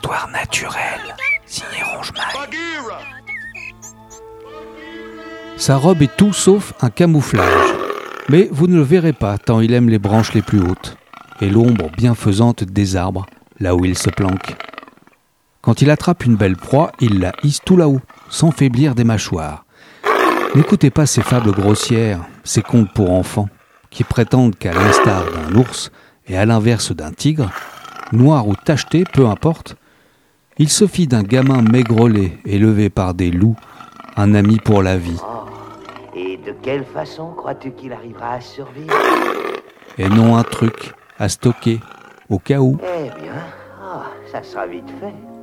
histoire naturelle, signé Ronge-Maille. Sa robe est tout sauf un camouflage. Mais vous ne le verrez pas tant il aime les branches les plus hautes et l'ombre bienfaisante des arbres, là où il se planque. Quand il attrape une belle proie, il la hisse tout là-haut, sans faiblir des mâchoires. N'écoutez pas ces fables grossières, ces contes pour enfants, qui prétendent qu'à l'instar d'un ours et à l'inverse d'un tigre, noir ou tacheté, peu importe, il suffit d'un gamin maigrelet élevé par des loups, un ami pour la vie. Et de quelle façon crois-tu qu'il arrivera à survivre? Et non un truc à stocker, au cas où. Eh bien, ça sera vite fait.